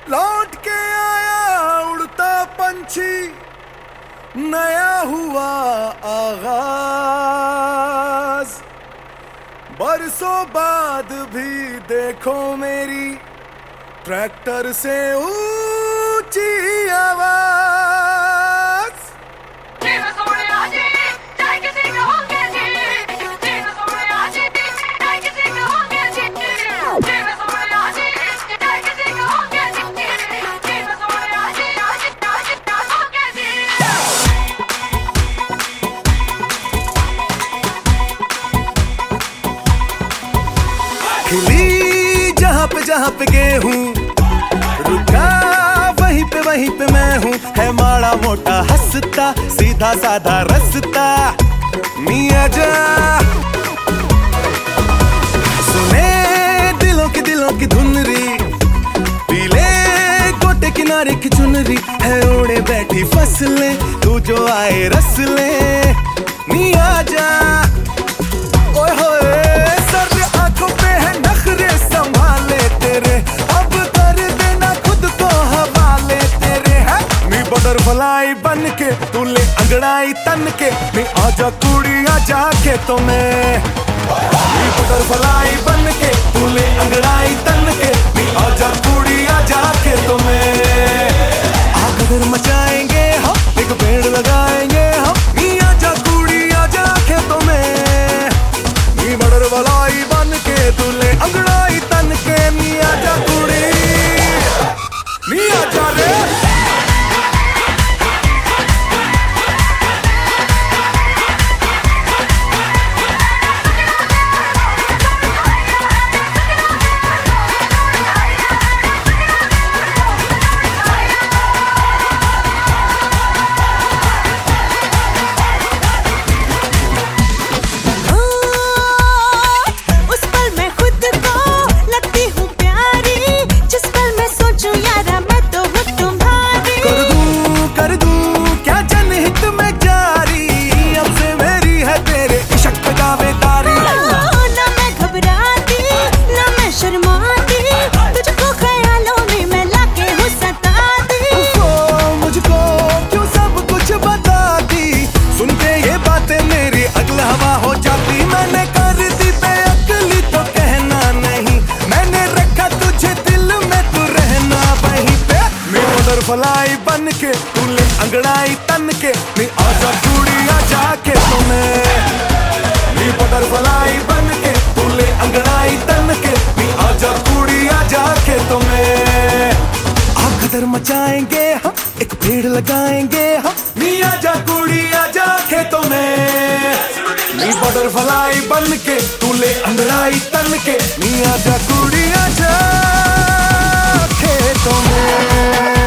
लौट के आया उड़ता पंछी, नया हुआ आगाज। बरसों बाद भी देखो मेरी ट्रैक्टर से ऊंची आवाज। खिली जहाँ पे गेहूं, रुका वहीं पे मैं हूँ। है माड़ा मोटा हंसता, सीधा साधा रास्ता। मियां जा सुने दिलों की धुनरी, पीले गोटे किनारे की चुनरी। है ओढ़े बैठी फसलें, तू जो आए रसले। मियां जा ओए होए, सर्द आंखों पे है नखरे संभाले तेरे। अब कर देना खुद को हवाले तेरे। है मी बटरफ्लाई बन के तू ले अंगड़ाई तन के। मी आजा कुड़ी आजा खेतों में। मी बटरफ्लाई बन के तू ले अंगड़ाई तन के। मी आजा कुड़ी आजा खेतों में। आग अगर मचाएंगे हम, एक पेड़ लगाएंगे हम। मी आजा कुड़ी आजा खेतों में। मी बटरफ्लाई बन के तू ले अंगड़ाई तन के। मी आजा कुड़ी, मी आजा रे। बटरफ्लाई बन के तू ले अंगड़ाई तन के। मी आजा कुड़ी आजा खेतों में। मी बटरफ्लाई बन के तू ले अंगड़ाई तन के। मी आजा कुड़ी आजा खेतों में। आग अगर मचाएंगे हम, एक पेड़ लगाएंगे हम। मी आजा कुड़ी आजा खेतों में। मी बटरफ्लाई बन के तू ले अंगड़ाई तन के। मी आजा कुड़ी आजा खेतों में।